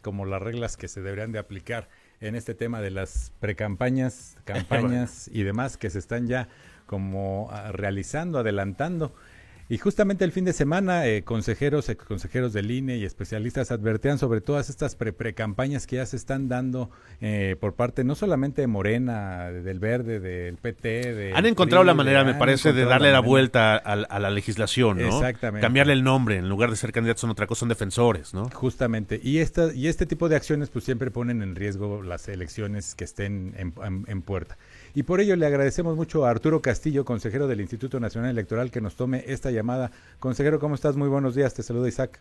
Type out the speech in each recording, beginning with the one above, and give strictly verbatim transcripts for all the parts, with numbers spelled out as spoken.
como las reglas que se deberían de aplicar en este tema de las precampañas, campañas y demás que se están ya como uh, realizando, adelantando. Y justamente el fin de semana, eh, consejeros, exconsejeros del I N E y especialistas advertían sobre todas estas pre-precampañas que ya se están dando eh, por parte no solamente de Morena, del Verde, del P T. De han encontrado P R I, la manera, de, me parece, de darle la, la vuelta a, a la legislación, ¿no? Exactamente. Cambiarle el nombre, en lugar de ser candidatos son otra cosa, son defensores, ¿no? Justamente. Y, esta, y este tipo de acciones pues siempre ponen en riesgo las elecciones que estén en, en, en puerta. Y por ello le agradecemos mucho a Arturo Castillo, consejero del Instituto Nacional Electoral, que nos tome esta llamada. Consejero, ¿cómo estás? Muy buenos días, te saluda Isaac.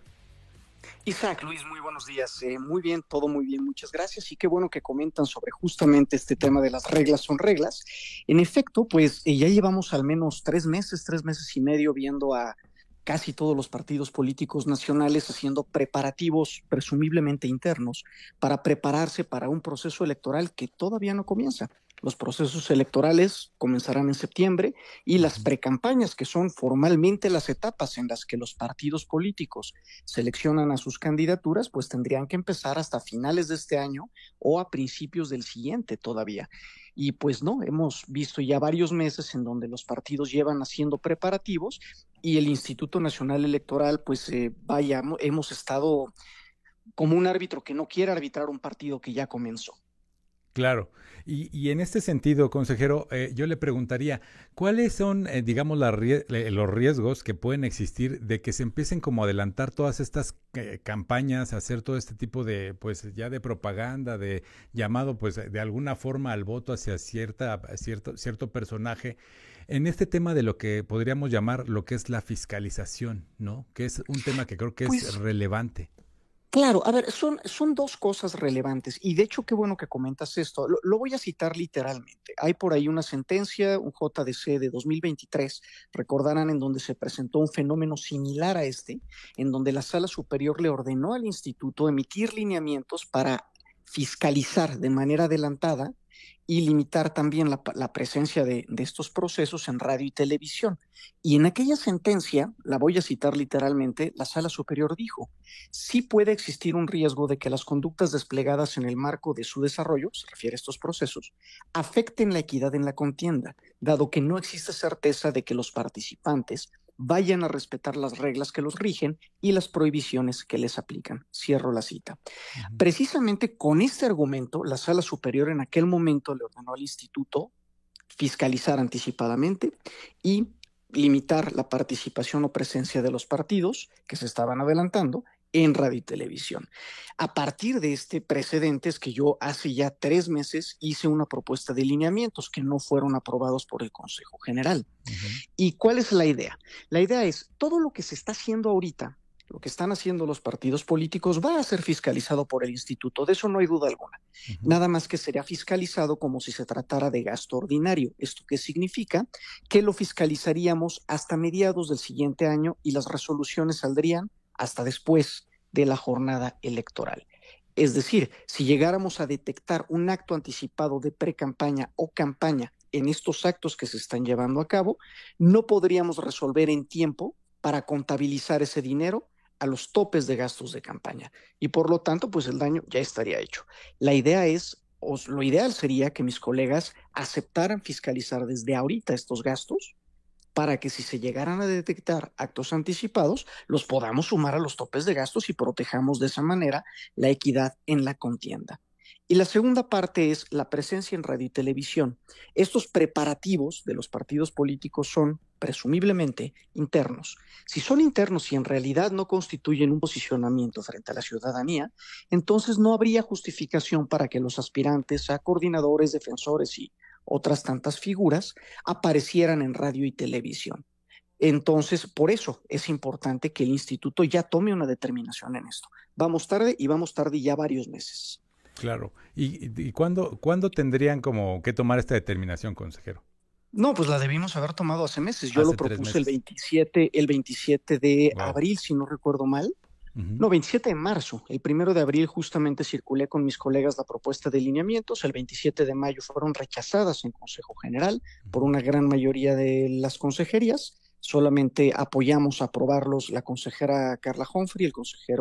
Isaac, Luis, muy buenos días. Eh, muy bien, todo muy bien, muchas gracias. Y qué bueno que comentan sobre justamente este tema de las reglas son reglas. En efecto, pues eh, ya llevamos al menos tres meses, tres meses y medio viendo a casi todos los partidos políticos nacionales haciendo preparativos presumiblemente internos para prepararse para un proceso electoral que todavía no comienza. Los procesos electorales comenzarán en septiembre y las precampañas, que son formalmente las etapas en las que los partidos políticos seleccionan a sus candidaturas, pues tendrían que empezar hasta finales de este año o a principios del siguiente todavía. Y pues no, hemos visto ya varios meses en donde los partidos llevan haciendo preparativos y el Instituto Nacional Electoral, pues eh, vaya, hemos estado como un árbitro que no quiere arbitrar un partido que ya comenzó. Claro, y, y en este sentido, consejero, eh, yo le preguntaría, ¿cuáles son, eh, digamos, la, los riesgos que pueden existir de que se empiecen como a adelantar todas estas eh, campañas, hacer todo este tipo de, pues ya de propaganda, de llamado, pues de alguna forma al voto hacia cierta, cierto, cierto personaje, en este tema de lo que podríamos llamar lo que es la fiscalización, ¿no? Que es un tema que creo que pues, es relevante. Claro, a ver, son, son dos cosas relevantes y de hecho qué bueno que comentas esto, lo, lo voy a citar literalmente. Hay por ahí una sentencia, un J D C de dos mil veintitrés, recordarán, en donde se presentó un fenómeno similar a este, en donde la Sala Superior le ordenó al instituto emitir lineamientos para fiscalizar de manera adelantada y limitar también la, la presencia de, de estos procesos en radio y televisión. Y en aquella sentencia, la voy a citar literalmente, la Sala Superior dijo, sí puede existir un riesgo de que las conductas desplegadas en el marco de su desarrollo, se refiere a estos procesos, afecten la equidad en la contienda, dado que no existe certeza de que los participantes vayan a respetar las reglas que los rigen y las prohibiciones que les aplican. Cierro la cita. Uh-huh. Precisamente con este argumento, la Sala Superior en aquel momento le ordenó al instituto fiscalizar anticipadamente y limitar la participación o presencia de los partidos que se estaban adelantando en radio y televisión. A partir de este precedente es que yo hace ya tres meses hice una propuesta de lineamientos que no fueron aprobados por el Consejo General. Uh-huh. ¿Y cuál es la idea? La idea es, todo lo que se está haciendo ahorita, lo que están haciendo los partidos políticos, va a ser fiscalizado por el instituto, de eso no hay duda alguna. Uh-huh. Nada más que será fiscalizado como si se tratara de gasto ordinario. ¿Esto qué significa? Que lo fiscalizaríamos hasta mediados del siguiente año y las resoluciones saldrían hasta después de la jornada electoral. Es decir, si llegáramos a detectar un acto anticipado de pre-campaña o campaña en estos actos que se están llevando a cabo, no podríamos resolver en tiempo para contabilizar ese dinero a los topes de gastos de campaña y por lo tanto pues el daño ya estaría hecho. La idea es, o lo ideal sería que mis colegas aceptaran fiscalizar desde ahorita estos gastos para que si se llegaran a detectar actos anticipados, los podamos sumar a los topes de gastos y protejamos de esa manera la equidad en la contienda. Y la segunda parte es la presencia en radio y televisión. Estos preparativos de los partidos políticos son presumiblemente internos. Si son internos y en realidad no constituyen un posicionamiento frente a la ciudadanía, entonces no habría justificación para que los aspirantes a coordinadores, defensores y otras tantas figuras aparecieran en radio y televisión. Entonces, por eso es importante que el instituto ya tome una determinación en esto. Vamos tarde y vamos tarde ya varios meses. Claro. ¿Y, y, y ¿cuándo, cuándo tendrían como que tomar esta determinación, consejero? No, pues la debimos haber tomado hace meses. Yo hace lo propuse el veintisiete, el veintisiete de wow. abril, si no recuerdo mal. Uh-huh. No, veintisiete de marzo. El primero de abril justamente circulé con mis colegas la propuesta de lineamientos. El veintisiete de mayo fueron rechazadas en Consejo General uh-huh. por una gran mayoría de las consejerías. Solamente apoyamos a aprobarlos la consejera Carla Humphrey y el consejero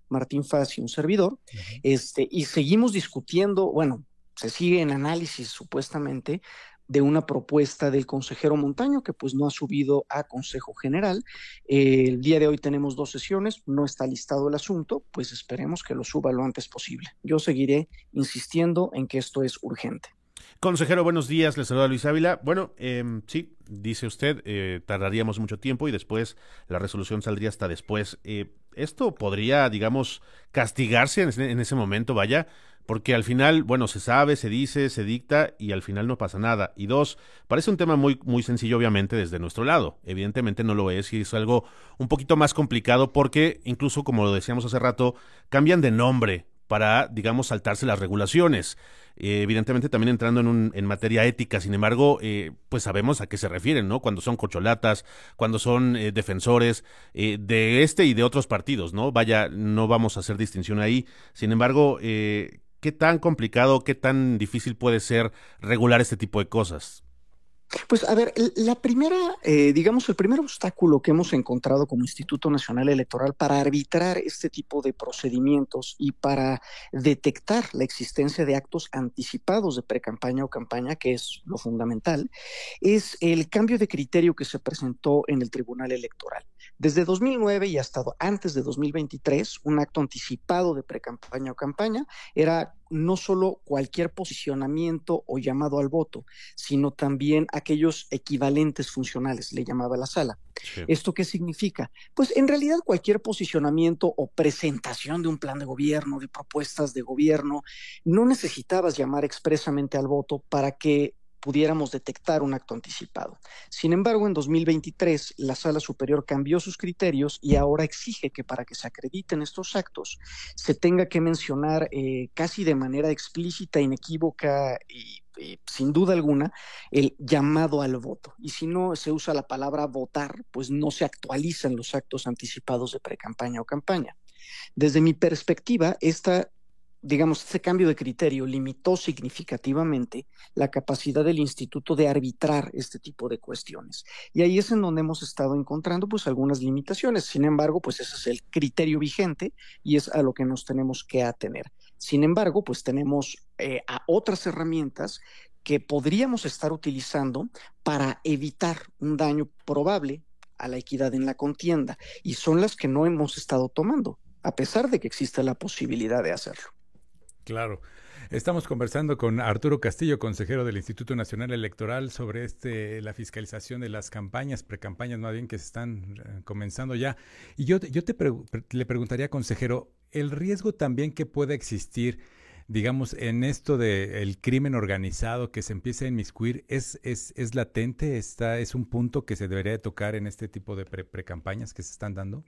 Martín Faz y un servidor, Ujú. este, y seguimos discutiendo, bueno, se sigue en análisis supuestamente de una propuesta del consejero Montaño que pues no ha subido a Consejo General. Eh, el día de hoy tenemos dos sesiones, no está listado el asunto, pues esperemos que lo suba lo antes posible. Yo seguiré insistiendo en que esto es urgente. Consejero, buenos días, le saluda Luis Ávila. Bueno, eh, sí, dice usted, eh, tardaríamos mucho tiempo y después la resolución saldría hasta después. Eh, esto podría, digamos, castigarse en ese, en ese momento, vaya, porque al final, bueno, se sabe, se dice, se dicta y al final no pasa nada. Y dos, parece un tema muy, muy sencillo, obviamente, desde nuestro lado. Evidentemente no lo es y es algo un poquito más complicado porque incluso, como lo decíamos hace rato, cambian de nombre para, digamos, saltarse las regulaciones. Eh, evidentemente también entrando en, un, en materia ética, sin embargo, eh, pues sabemos a qué se refieren, ¿no? Cuando son corcholatas, cuando son eh, defensores eh, de este y de otros partidos, ¿no? Vaya, no vamos a hacer distinción ahí. Sin embargo, eh, ¿qué tan complicado, qué tan difícil puede ser regular este tipo de cosas? Pues a ver, la primera, eh, digamos, el primer obstáculo que hemos encontrado como Instituto Nacional Electoral para arbitrar este tipo de procedimientos y para detectar la existencia de actos anticipados de precampaña o campaña, que es lo fundamental, es el cambio de criterio que se presentó en el Tribunal Electoral. Desde dos mil nueve y hasta antes de dos mil veintitrés, un acto anticipado de precampaña o campaña era no solo cualquier posicionamiento o llamado al voto, sino también aquellos equivalentes funcionales, le llamaba la sala. Sí. ¿Esto qué significa? Pues en realidad cualquier posicionamiento o presentación de un plan de gobierno, de propuestas de gobierno, no necesitabas llamar expresamente al voto para que pudiéramos detectar un acto anticipado. Sin embargo, en dos mil veintitrés, la Sala Superior cambió sus criterios y ahora exige que para que se acrediten estos actos se tenga que mencionar eh, casi de manera explícita, inequívoca y, y sin duda alguna el llamado al voto. Y si no se usa la palabra votar, pues no se actualizan los actos anticipados de precampaña o campaña. Desde mi perspectiva, esta digamos, este cambio de criterio limitó significativamente la capacidad del instituto de arbitrar este tipo de cuestiones. Y ahí es en donde hemos estado encontrando pues algunas limitaciones. Sin embargo, pues ese es el criterio vigente y es a lo que nos tenemos que atener. Sin embargo, pues tenemos eh, a otras herramientas que podríamos estar utilizando para evitar un daño probable a la equidad en la contienda y son las que no hemos estado tomando, a pesar de que existe la posibilidad de hacerlo. Claro. Estamos conversando con Arturo Castillo, consejero del Instituto Nacional Electoral, sobre este la fiscalización de las campañas, precampañas más bien, que se están eh, comenzando ya. Y yo, yo te pre le preguntaría, consejero, el riesgo también que pueda existir, digamos, en esto del crimen organizado que se empieza a inmiscuir, ¿es, es, es latente? Está, ¿Es un punto que se debería de tocar en este tipo de pre precampañas que se están dando?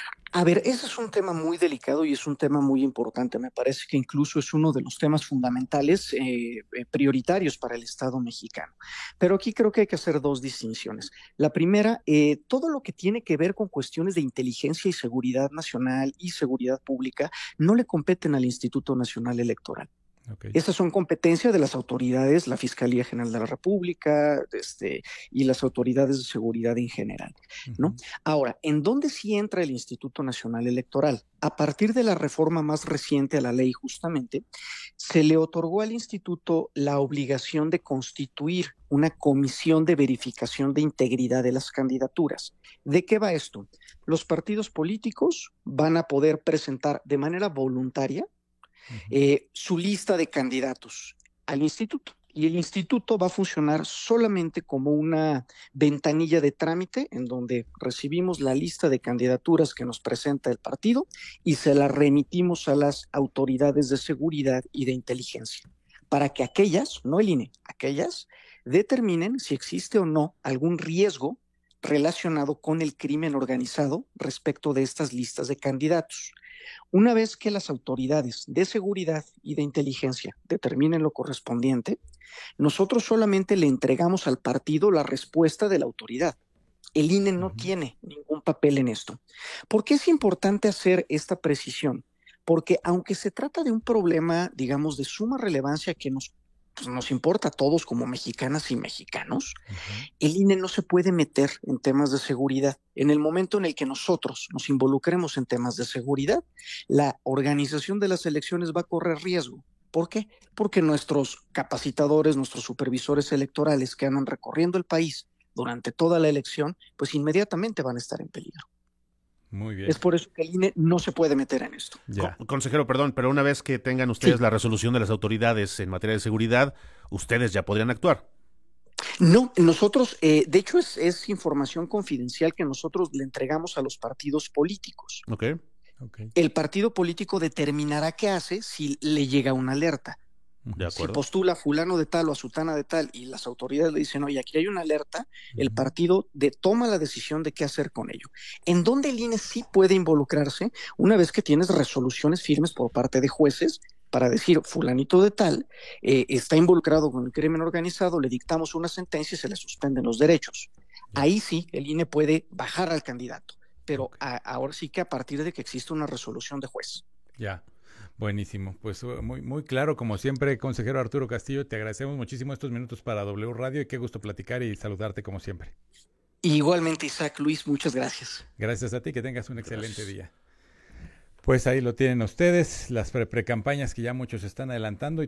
A ver, ese es un tema muy delicado y es un tema muy importante. Me parece que incluso es uno de los temas fundamentales, eh, eh, prioritarios para el Estado mexicano. Pero aquí creo que hay que hacer dos distinciones. La primera, eh, todo lo que tiene que ver con cuestiones de inteligencia y seguridad nacional y seguridad pública no le competen al Instituto Nacional Electoral. Okay. Estas son competencias de las autoridades, la Fiscalía General de la República, este, y las autoridades de seguridad en general, ¿no? Uh-huh. Ahora, ¿en dónde sí entra el Instituto Nacional Electoral? A partir de la reforma más reciente a la ley, justamente, se le otorgó al Instituto la obligación de constituir una comisión de verificación de integridad de las candidaturas. ¿De qué va esto? Los partidos políticos van a poder presentar de manera voluntaria Eh, su lista de candidatos al instituto y el instituto va a funcionar solamente como una ventanilla de trámite en donde recibimos la lista de candidaturas que nos presenta el partido y se la remitimos a las autoridades de seguridad y de inteligencia para que aquellas, no el I N E, aquellas determinen si existe o no algún riesgo relacionado con el crimen organizado respecto de estas listas de candidatos. Una vez que las autoridades de seguridad y de inteligencia determinen lo correspondiente, nosotros solamente le entregamos al partido la respuesta de la autoridad. El I N E no uh-huh. tiene ningún papel en esto. ¿Por qué es importante hacer esta precisión? Porque aunque se trata de un problema, digamos, de suma relevancia que nos pues, nos importa a todos como mexicanas y mexicanos, Ujú. el I N E no se puede meter en temas de seguridad. En el momento en el que nosotros nos involucremos en temas de seguridad, la organización de las elecciones va a correr riesgo. ¿Por qué? Porque nuestros capacitadores, nuestros supervisores electorales que andan recorriendo el país durante toda la elección, pues inmediatamente van a estar en peligro. Muy bien. Es por eso que el I N E no se puede meter en esto. Ya. Co- consejero, perdón, pero una vez que tengan ustedes Sí. la resolución de las autoridades en materia de seguridad, ustedes ya podrían actuar. No, nosotros, eh, de hecho, es, es información confidencial que nosotros le entregamos a los partidos políticos. ¿Ok? Ok. El partido político determinará qué hace si le llega una alerta. De Si acuerdo. postula a fulano de tal o a sutana de tal y las autoridades le dicen, oye, aquí hay una alerta, el Ujú. partido de, toma la decisión de qué hacer con ello. ¿En dónde el I N E sí puede involucrarse? Una vez que tienes resoluciones firmes por parte de jueces para decir, fulanito de tal eh, está involucrado con el crimen organizado, le dictamos una sentencia y se le suspenden los derechos. Ya. Ahí sí, el I N E puede bajar al candidato, pero Ok. a, ahora sí que a partir de que existe una resolución de juez. Ya. Buenísimo. Pues uh, muy, muy claro, como siempre, consejero Arturo Castillo, te agradecemos muchísimo estos minutos para W Radio y qué gusto platicar y saludarte como siempre. Igualmente, Isaac, Luis, muchas gracias. Gracias a ti, que tengas un excelente Gracias. día. Pues ahí lo tienen ustedes, las pre- precampañas que ya muchos están adelantando. Y